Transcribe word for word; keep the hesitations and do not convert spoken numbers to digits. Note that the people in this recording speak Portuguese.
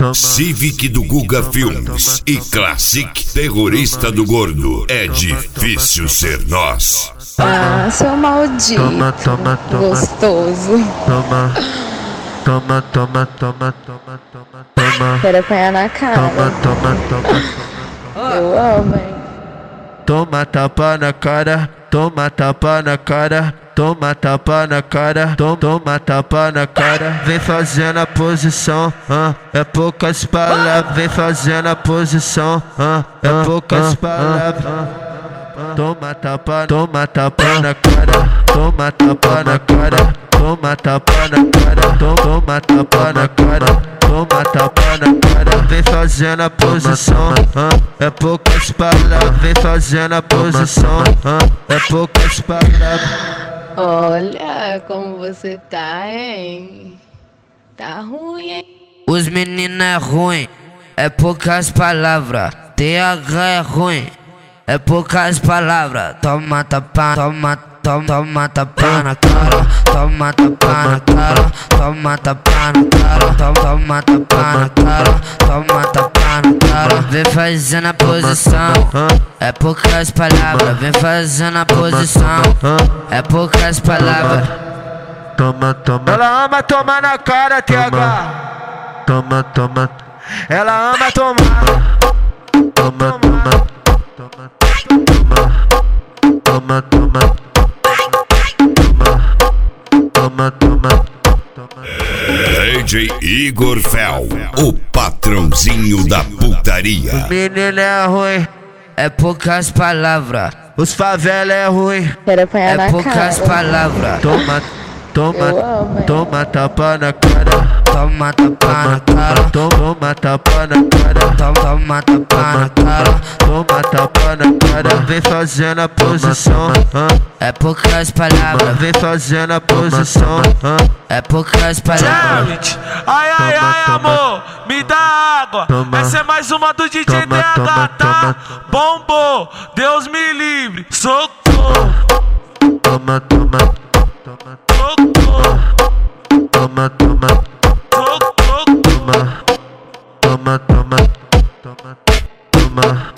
Civic do Guga Filmes e Classic Terrorista do Gordo. É difícil ser nós. Ah, seu maldito. Toma, toma, toma. Gostoso. Toma, toma, toma, toma, toma, toma, toma. Quero apanhar na cara. Toma, toma, toma. Eu amo, hein? Toma tapa na cara, toma tapa na cara, toma tapa na cara, toma, toma tapa na cara. Vem fazendo a posição, ah, é poucas palavras. Vem fazendo a posição, ah, é poucas palavras. Toma tapa, toma tapa na cara, toma tapa na cara, toma tapa na cara, toma tapa na cara, toma tapa na cara. Vem fazendo a posição, ah, é poucas palavras. Vem fazendo a posição, ah, é poucas palavras. Olha como você tá, hein? Tá ruim, hein? Os meninos é ruim, é poucas palavras. T H é ruim, é poucas palavras. Toma tapa, toma, toma, toma tapa na cara, toma tapa na cara, toma tapa na cara, toma, toma tapa na cara, toma tapa na cara. Vem fazendo a posição, é poucas palavras. Vem fazendo a posição, é poucas palavras. Toma, toma. Ela ama tomar na cara, T H. Toma, toma. Ela ama tomar. Toma, toma. Toma, toma, toma, toma, toma, toma. D J Igor Fel, o patrãozinho da putaria. Menino é ruim, É poucas palavras. os favela é ruim, Quero apanhar É na poucas cara. palavras. toma, toma, Eu amo, hein? toma tapa na cara, Toma tapa na cara, toma tapa na cara, toma, toma tapa na cara. toma tapa na cara. Vem fazendo a posição, ah, É poucas palavras. vem fazendo a posição, ah, É poucas palavras. Jared, ai ai Toma, ai toma. amor, me dá água. Toma. Essa é mais uma do D J Toma, D H, toma, tá? toma. Bombou, Deus me livre, socorro, toma, toma, toma, socorro, toma, toma, socorro. toma, toma, toma, toma, toma.